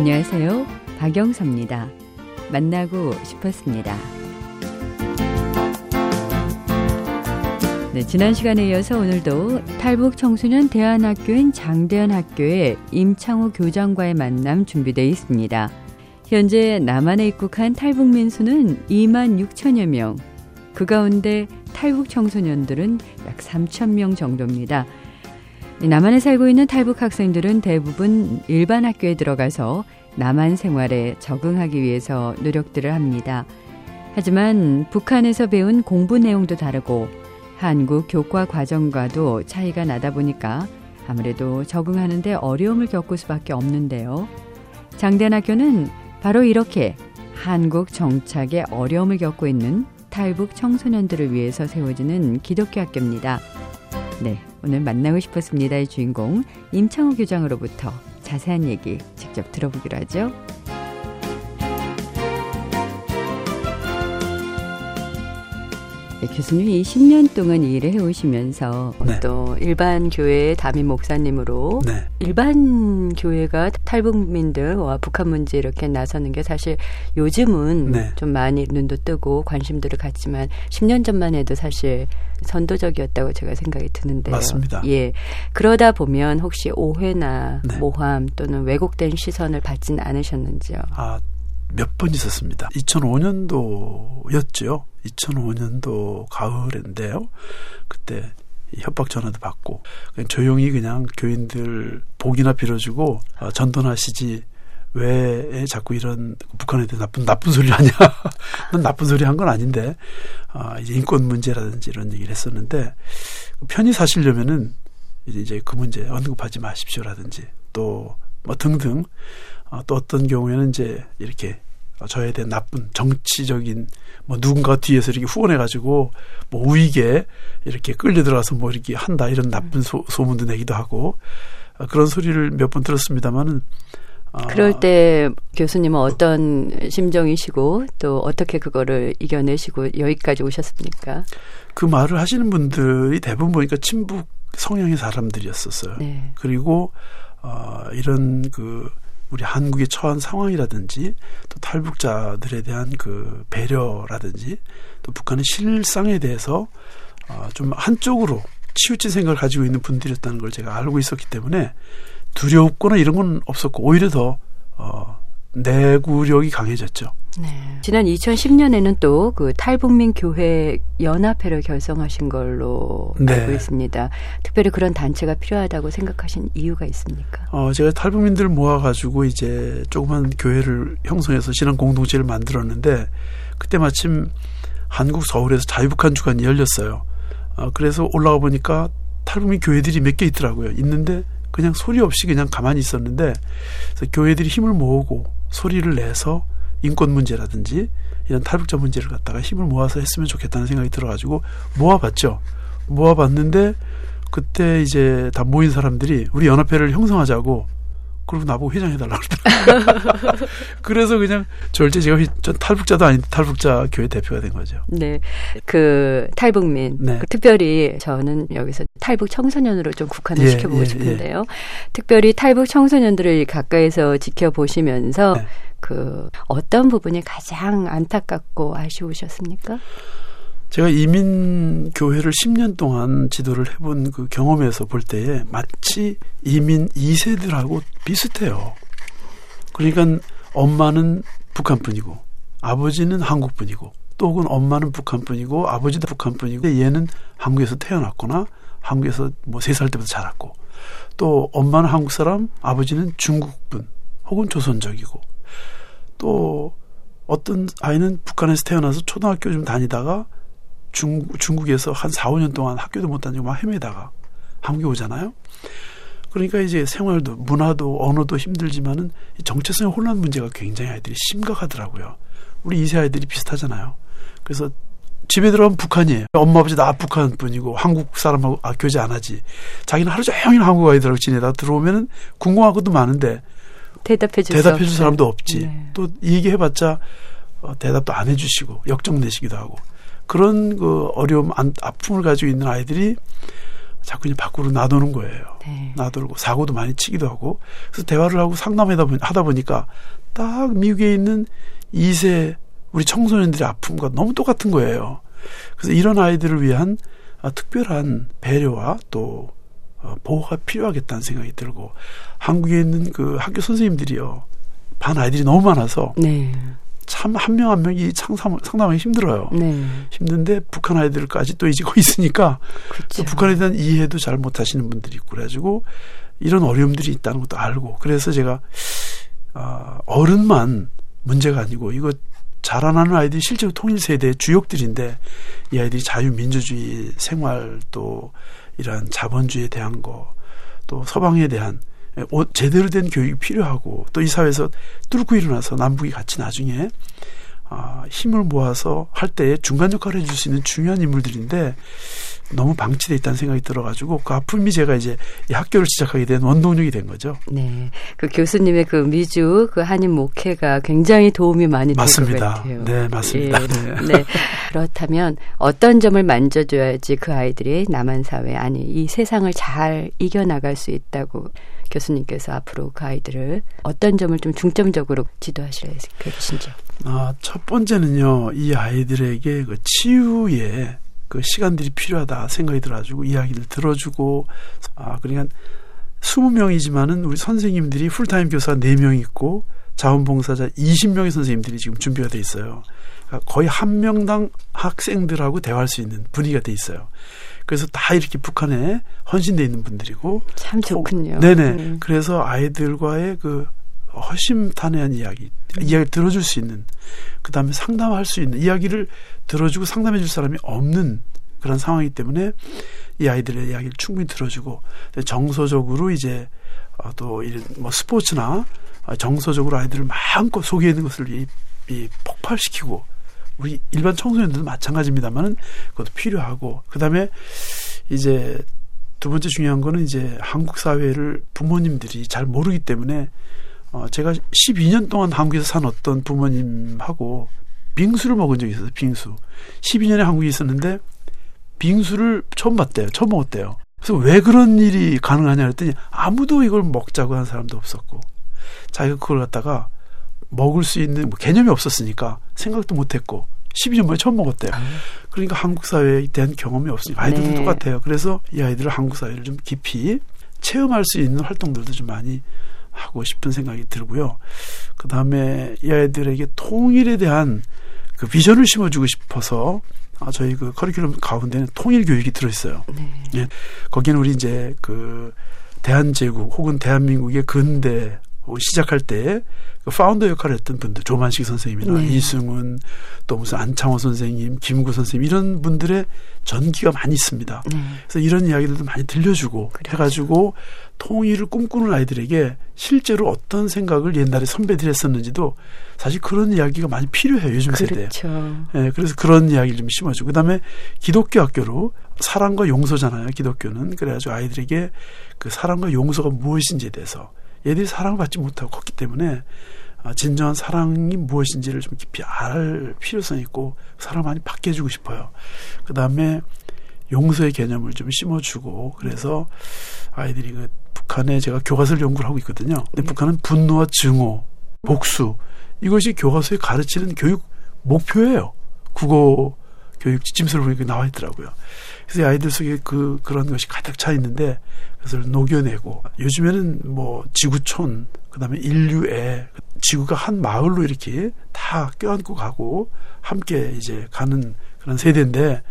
안녕하세요. 박영서입니다. 만나고 싶었습니다. 네, 지난 시간에 이어서 오늘도 탈북 청소년 대안학교인 장대안학교의 임창호 교장과의 만남 준비되어 있습니다. 현재 남한에 입국한 탈북민 수는 2만 6천여 명. 그 가운데 탈북 청소년들은 약 3천 명 정도입니다. 남한에 살고 있는 탈북 학생들은 대부분 일반 학교에 들어가서 남한 생활에 적응하기 위해서 노력들을 합니다. 하지만 북한에서 배운 공부 내용도 다르고 한국 교과 과정과도 차이가 나다 보니까 아무래도 적응하는 데 어려움을 겪을 수밖에 없는데요. 장대안학교는 바로 이렇게 한국 정착에 어려움을 겪고 있는 탈북 청소년들을 위해서 세워지는 기독교 학교입니다. 네, 오늘 만나고 싶었습니다의 주인공 임창호 교장으로부터 자세한 얘기 직접 들어보기로 하죠. 네, 교수님이 10년 동안 이 일을 해오시면서 네. 또 일반 교회 담임 목사님으로 네. 일반 교회가 탈북민들과 북한 문제 이렇게 나서는 게 사실 요즘은 네. 좀 많이 눈도 뜨고 관심들을 갖지만 10년 전만 해도 사실 선도적이었다고 제가 생각이 드는데요. 맞습니다. 예, 그러다 보면 혹시 오해나 네. 모함 또는 왜곡된 시선을 받지는 않으셨는지요? 몇 번 있었습니다. 2005년도였죠. 2005년도 가을인데요. 그때 협박 전화도 받고 그냥 조용히 그냥 교인들 복이나 빌어주고 전도하시지 왜 자꾸 이런 북한에 대해 나쁜 소리를 하냐. 넌 나쁜 소리 한 건 아닌데 이제 인권 문제라든지 이런 얘기를 했었는데 편히 사시려면은 이제 그 문제 언급하지 마십시오라든지 또 뭐 등등 또 어떤 경우에는 이제 이렇게 저에 대한 나쁜 정치적인 뭐 누군가 뒤에서 이렇게 후원해가지고 뭐 우익에 이렇게 끌려 들어가서 뭐 이렇게 한다 이런 나쁜 소문도 내기도 하고 그런 소리를 몇 번 들었습니다만은 그럴 때 교수님은 어떤 심정이시고 또 어떻게 그거를 이겨내시고 여기까지 오셨습니까? 그 말을 하시는 분들이 대부분 보니까 친북 성향의 사람들이었었어요. 네. 그리고 이런 우리 한국에 처한 상황이라든지 또 탈북자들에 대한 그 배려라든지 또 북한의 실상에 대해서 좀 한쪽으로 치우친 생각을 가지고 있는 분들이었다는 걸 제가 알고 있었기 때문에 두렵거나 이런 건 없었고 오히려 더 내구력이 강해졌죠. 네. 지난 2010년에는 또 그 탈북민 교회 연합회를 결성하신 걸로 네. 알고 있습니다. 특별히 그런 단체가 필요하다고 생각하신 이유가 있습니까? 제가 탈북민들 모아가지고 이제 조그만 교회를 형성해서 신앙 공동체를 만들었는데 그때 마침 한국 서울에서 자유북한 주간이 열렸어요. 그래서 올라가 보니까 탈북민 교회들이 몇 개 있더라고요. 있는데 그냥 소리 없이 그냥 가만히 있었는데 그래서 교회들이 힘을 모으고 소리를 내서 인권 문제라든지 이런 탈북자 문제를 갖다가 힘을 모아서 했으면 좋겠다는 생각이 들어가지고 모아봤죠. 모아봤는데 그때 이제 다 모인 사람들이 우리 연합회를 형성하자고 그리고 나보고 회장해달라고 그러더라고요. 그래서 그냥 절대 제가 전 탈북자도 아닌데 탈북자 교회 대표가 된 거죠. 네, 그 탈북민 네. 특별히 저는 여기서 탈북 청소년으로 좀 국한을 시켜보고 싶은데요. 예. 특별히 탈북 청소년들을 가까이서 지켜보시면서 네. 그 어떤 부분이 가장 안타깝고 아쉬우셨습니까? 제가 이민 교회를 10년 동안 지도를 해본 그 경험에서 볼 때에 마치 이민 2세들하고 비슷해요. 그러니까 엄마는 북한 분이고 아버지는 한국 분이고 또 혹은 엄마는 북한 분이고 아버지도 북한 분이고 얘는 한국에서 태어났거나 한국에서 뭐 3살 때부터 자랐고 또 엄마는 한국 사람 아버지는 중국 분 혹은 조선족이고 또 어떤 아이는 북한에서 태어나서 초등학교 좀 다니다가 중국에서 한 4, 5년 동안 학교도 못 다니고 막 헤매다가 한국에 오잖아요. 그러니까 이제 생활도 문화도 언어도 힘들지만은 정체성의 혼란 문제가 굉장히 아이들이 심각하더라고요. 우리 2세 아이들이 비슷하잖아요. 그래서 집에 들어가면 북한이에요. 엄마 아버지 나 북한 분이고 한국 사람하고 교제 안 하지. 자기는 하루 종일 한국 아이들하고 지내다 들어오면은 궁금한 것도 많은데 대답해 줄 사람도 없지. 네. 또 얘기해봤자 대답도 안 해주시고 역정내시기도 하고 그런 그 어려움, 아픔을 가지고 있는 아이들이 자꾸 이제 밖으로 놔두는 거예요. 네. 놔두고 사고도 많이 치기도 하고. 그래서 대화를 하고 상담하다 보니까 딱 미국에 있는 2세 우리 청소년들의 아픔과 너무 똑같은 거예요. 그래서 이런 아이들을 위한 특별한 배려와 또 보호가 필요하겠다는 생각이 들고, 한국에 있는 그 학교 선생님들이요, 반 아이들이 너무 많아서 네. 참 한 명 한 명이 상담하기 힘들어요. 네. 힘든데 북한 아이들까지 또 이제 거기 있으니까 그렇죠. 북한에 대한 이해도 잘 못하시는 분들이 있고, 그래가지고 이런 어려움들이 있다는 것도 알고, 그래서 제가 어른만 문제가 아니고 이거 자라나는 아이들이 실제로 통일세대의 주역들인데, 이 아이들이 자유민주주의 생활, 또 이러한 자본주의에 대한 거, 또 서방에 대한 제대로 된 교육이 필요하고, 또 이 사회에서 뚫고 일어나서 남북이 같이 나중에 힘을 모아서 할 때에 중간 역할을 해줄 수 있는 중요한 인물들인데 너무 방치되어 있다는 생각이 들어가지고, 그 아픔이 제가 이제 이 학교를 시작하게 된 원동력이 된 거죠. 네, 그 교수님의 그 미주 그 한인 목회가 굉장히 도움이 많이 될 것 같아요. 네, 맞습니다. 예, 네. 그렇다면 어떤 점을 만져줘야지 그 아이들이 남한 사회, 아니 이 세상을 잘 이겨나갈 수 있다고 교수님께서 앞으로 그 아이들을 어떤 점을 좀 중점적으로 지도하실 계신지요? 첫 번째는요, 이 아이들에게 그 치유의 그 시간들이 필요하다 생각이 들어가지고 이야기를 들어주고, 그러니까 20명이지만은 우리 선생님들이 풀타임 교사 4명 있고 자원봉사자 20명의 선생님들이 지금 준비가 돼 있어요. 그러니까 거의 한 명당 학생들하고 대화할 수 있는 분위기가 돼 있어요. 그래서 다 이렇게 북한에 헌신되어 있는 분들이고. 참 좋군요. 네네. 그래서 아이들과의 그 허심탄회한 이야기를 들어줄 수 있는, 그 다음에 상담할 수 있는, 이야기를 들어주고 상담해 줄 사람이 없는 그런 상황이기 때문에 이 아이들의 이야기를 충분히 들어주고, 정서적으로 이제 또 이런 뭐 스포츠나 정서적으로 아이들을 마음껏 속에 있는 것을 폭발시키고, 우리 일반 청소년들도 마찬가지입니다만은 그것도 필요하고, 그 다음에 이제 두 번째 중요한 거는 이제 한국 사회를 부모님들이 잘 모르기 때문에, 제가 12년 동안 한국에서 산 어떤 부모님하고 빙수를 먹은 적이 있어요. 빙수. 12년에 한국에 있었는데 빙수를 처음 봤대요. 처음 먹었대요. 그래서 왜 그런 일이 가능하냐 그랬더니 아무도 이걸 먹자고 하는 사람도 없었고, 자기가 그걸 갖다가 먹을 수 있는 개념이 없었으니까 생각도 못했고 12년 만에 처음 먹었대요. 그러니까 한국 사회에 대한 경험이 없으니까 아이들도 네. 똑같아요. 그래서 이 아이들을 한국 사회를 좀 깊이 체험할 수 있는 활동들도 좀 많이 하고 싶은 생각이 들고요. 그 다음에 이 아이들에게 통일에 대한 그 비전을 심어주고 싶어서 저희 그 커리큘럼 가운데는 통일 교육이 들어있어요. 네. 예. 거기는 우리 이제 그 대한제국 혹은 대한민국의 근대 시작할 때 그 파운더 역할을 했던 분들, 조만식 선생님이나 네. 이승훈, 또 무슨 안창호 선생님, 김구 선생님, 이런 분들의 전기가 많이 있습니다. 그래서 이런 이야기들도 많이 들려주고 그렇죠. 해가지고 통일을 꿈꾸는 아이들에게 실제로 어떤 생각을 옛날에 선배들이 했었는지도 사실 그런 이야기가 많이 필요해요. 요즘 세대에. 그렇죠. 네, 그래서 그런 이야기를 좀 심어주고, 그다음에 기독교 학교로 사랑과 용서잖아요. 기독교는. 그래가지고 아이들에게 그 사랑과 용서가 무엇인지에 대해서, 얘들이 사랑을 받지 못하고 컸기 때문에 진정한 사랑이 무엇인지를 좀 깊이 알 필요성이 있고 사랑을 많이 받게 해주고 싶어요. 그 다음에 용서의 개념을 좀 심어주고, 그래서 아이들이 그 북한에 제가 교과서를 연구를 하고 있거든요. 근데 북한은 분노와 증오, 복수, 이것이 교과서에 가르치는 교육 목표예요. 국어 교육 지침서를 보니까 나와 있더라고요. 그래서 아이들 속에 그런 것이 가득 차 있는데 그것을 녹여내고, 요즘에는 뭐 지구촌, 그다음에 인류애, 지구가 한 마을로 이렇게 다 껴안고 가고 함께 이제 가는 그런 세대인데,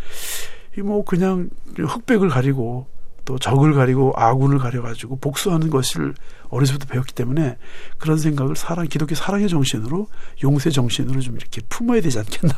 이 뭐 그냥 흑백을 가리고 또 적을 가리고 아군을 가려가지고 복수하는 것을 어려서부터 배웠기 때문에 그런 생각을 기독교 사랑의 정신으로, 용서의 정신으로 좀 이렇게 품어야 되지 않겠나.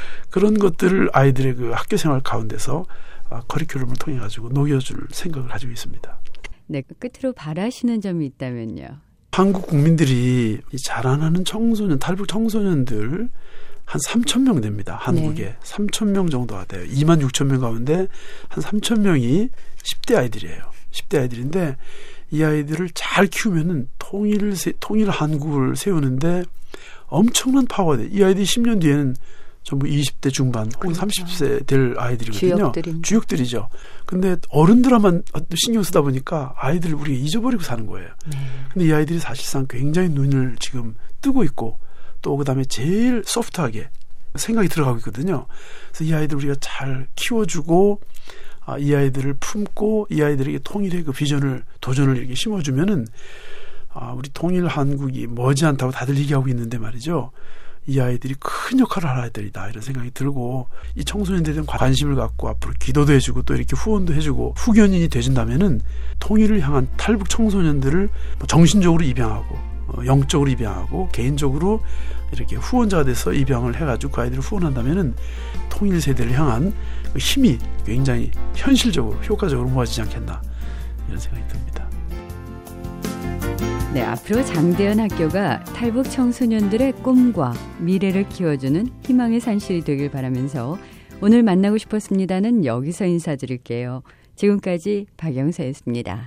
그런 것들을 아이들의 그 학교 생활 가운데서 커리큘럼을 통해 가지고 녹여줄 생각을 가지고 있습니다. 네, 끝으로 바라시는 점이 있다면요. 한국 국민들이 자라나는 청소년, 탈북 청소년들 한 3,000명 됩니다. 한국에. 네. 3,000명 정도가 돼요. 26,000명 가운데 한 3,000명이 10대 아이들이에요. 10대 아이들인데 이 아이들을 잘 키우면은 통일 한국을 세우는데 엄청난 파워가 돼요. 이 아이들이 10년 뒤에는 전부 20대 중반 혹은 그렇죠. 30세 될 아이들이거든요. 주역들이죠. 근데 어른들만 신경 쓰다 보니까 아이들을 우리가 잊어버리고 사는 거예요. 근데 이 아이들이 사실상 굉장히 눈을 지금 뜨고 있고 또 그다음에 제일 소프트하게 생각이 들어가고 있거든요. 그래서 이 아이들 우리가 잘 키워주고 이 아이들을 품고 이 아이들에게 통일의 그 비전을 도전을 이렇게 심어주면은 우리 통일 한국이 머지않다고 다들 얘기하고 있는데 말이죠. 이 아이들이 큰 역할을 할 아이들이다 이런 생각이 들고 이 청소년들에 대한 관심을 갖고 앞으로 기도도 해주고 또 이렇게 후원도 해주고 후견인이 돼준다면은 통일을 향한 탈북 청소년들을 정신적으로 입양하고 영적으로 입양하고 개인적으로 이렇게 후원자가 돼서 입양을 해가지고 그 아이들을 후원한다면은 통일 세대를 향한 그 힘이 굉장히 현실적으로 효과적으로 모아지지 않겠나 이런 생각이 듭니다. 네, 앞으로 장대현 학교가 탈북 청소년들의 꿈과 미래를 키워주는 희망의 산실이 되길 바라면서 오늘 만나고 싶었습니다는 여기서 인사드릴게요. 지금까지 박영서였습니다.